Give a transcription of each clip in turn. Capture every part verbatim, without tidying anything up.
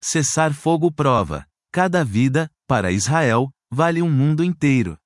Cessar-fogo prova: cada vida, para Israel, vale um mundo inteiro.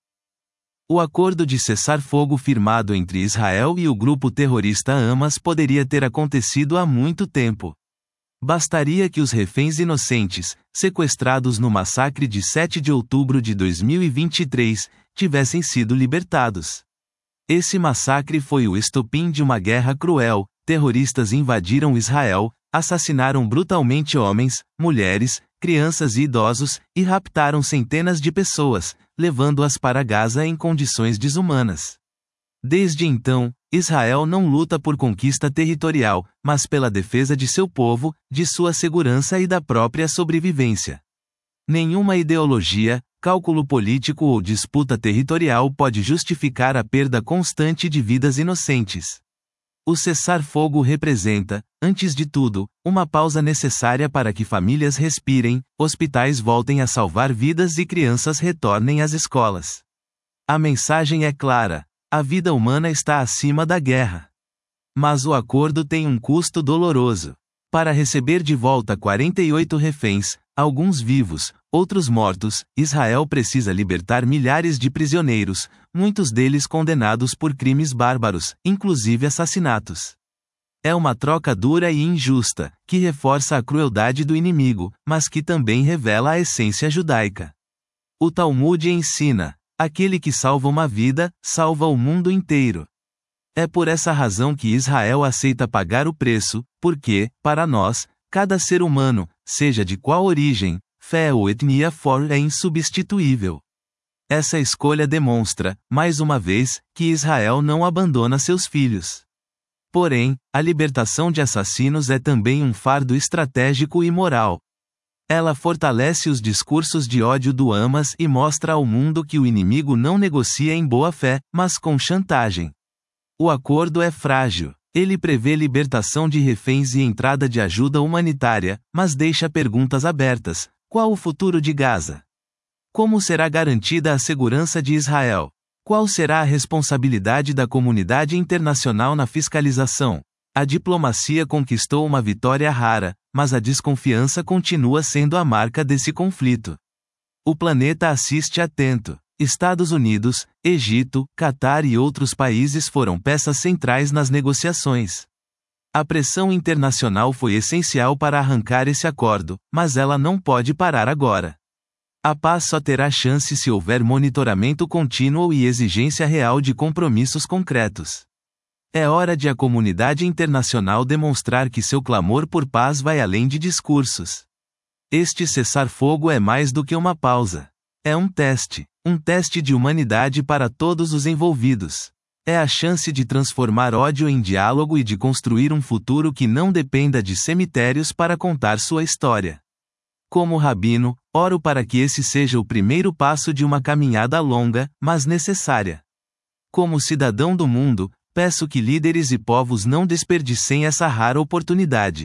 O acordo de cessar-fogo firmado entre Israel e o grupo terrorista Hamas poderia ter acontecido há muito tempo. Bastaria que os reféns inocentes, sequestrados no massacre de sete de outubro de dois mil e vinte e três, tivessem sido libertados. Esse massacre foi o estopim de uma guerra cruel. Terroristas invadiram Israel, assassinaram brutalmente homens, mulheres, crianças e idosos, e raptaram centenas de pessoas, levando-as para Gaza em condições desumanas. Desde então, Israel não luta por conquista territorial, mas pela defesa de seu povo, de sua segurança e da própria sobrevivência. Nenhuma ideologia, cálculo político ou disputa territorial pode justificar a perda constante de vidas inocentes. O cessar-fogo representa, antes de tudo, uma pausa necessária para que famílias respirem, hospitais voltem a salvar vidas e crianças retornem às escolas. A mensagem é clara: a vida humana está acima da guerra. Mas o acordo tem um custo doloroso. Para receber de volta quarenta e oito reféns, alguns vivos, outros mortos, Israel precisa libertar milhares de prisioneiros, muitos deles condenados por crimes bárbaros, inclusive assassinatos. É uma troca dura e injusta, que reforça a crueldade do inimigo, mas que também revela a essência judaica. O Talmud ensina: aquele que salva uma vida, salva o mundo inteiro. É por essa razão que Israel aceita pagar o preço, porque, para nós, cada ser humano, seja de qual origem, fé ou etnia for, é insubstituível. Essa escolha demonstra, mais uma vez, que Israel não abandona seus filhos. Porém, a libertação de assassinos é também um fardo estratégico e moral. Ela fortalece os discursos de ódio do Hamas e mostra ao mundo que o inimigo não negocia em boa fé, mas com chantagem. O acordo é frágil. Ele prevê libertação de reféns e entrada de ajuda humanitária, mas deixa perguntas abertas. Qual o futuro de Gaza? Como será garantida a segurança de Israel? Qual será a responsabilidade da comunidade internacional na fiscalização? A diplomacia conquistou uma vitória rara, mas a desconfiança continua sendo a marca desse conflito. O planeta assiste atento. Estados Unidos, Egito, Catar e outros países foram peças centrais nas negociações. A pressão internacional foi essencial para arrancar esse acordo, mas ela não pode parar agora. A paz só terá chance se houver monitoramento contínuo e exigência real de compromissos concretos. É hora de a comunidade internacional demonstrar que seu clamor por paz vai além de discursos. Este cessar-fogo é mais do que uma pausa. É um teste. Um teste de humanidade para todos os envolvidos. É a chance de transformar ódio em diálogo e de construir um futuro que não dependa de cemitérios para contar sua história. Como rabino, oro para que esse seja o primeiro passo de uma caminhada longa, mas necessária. Como cidadão do mundo, peço que líderes e povos não desperdicem essa rara oportunidade.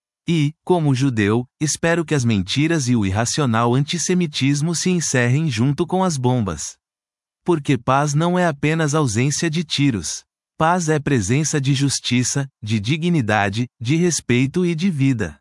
E, como judeu, espero que as mentiras e o irracional antissemitismo se encerrem junto com as bombas. Porque paz não é apenas ausência de tiros. Paz é presença de justiça, de dignidade, de respeito e de vida.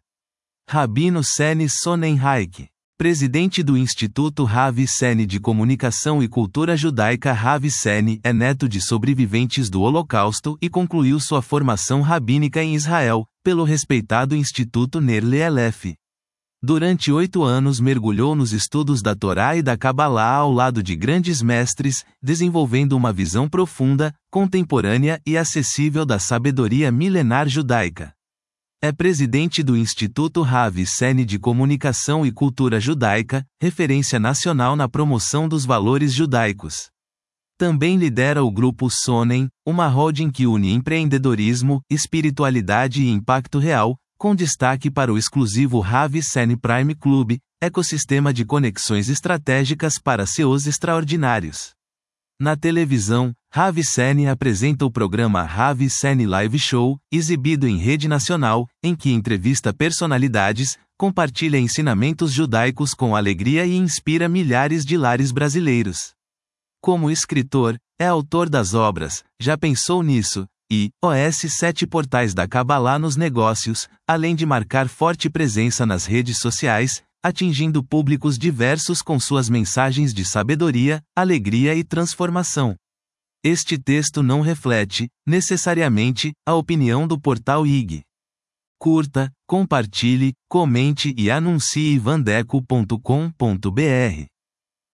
Rabino Seni Sonnenreich, presidente do Instituto Ravi Seni de Comunicação e Cultura Judaica. Ravi Seni é neto de sobreviventes do Holocausto e concluiu sua formação rabínica em Israel, pelo respeitado Instituto Ner Le'elef. Durante oito anos mergulhou nos estudos da Torá e da Cabalá ao lado de grandes mestres, desenvolvendo uma visão profunda, contemporânea e acessível da sabedoria milenar judaica. É presidente do Instituto Ravi Seni de Comunicação e Cultura Judaica, referência nacional na promoção dos valores judaicos. Também lidera o Grupo Sonnen, uma holding que une empreendedorismo, espiritualidade e impacto real, com destaque para o exclusivo Ravi Seni Prime Club, ecossistema de conexões estratégicas para C E Os extraordinários. Na televisão, Ravi Seni apresenta o programa Ravi Seni Live Show, exibido em rede nacional, em que entrevista personalidades, compartilha ensinamentos judaicos com alegria e inspira milhares de lares brasileiros. Como escritor, é autor das obras Já Pensou Nisso?, e os sete portais da Cabalá nos negócios, além de marcar forte presença nas redes sociais, atingindo públicos diversos com suas mensagens de sabedoria, alegria e transformação. Este texto não reflete, necessariamente, a opinião do portal I G. Curta, compartilhe, comente e anuncie vandeco ponto com ponto br.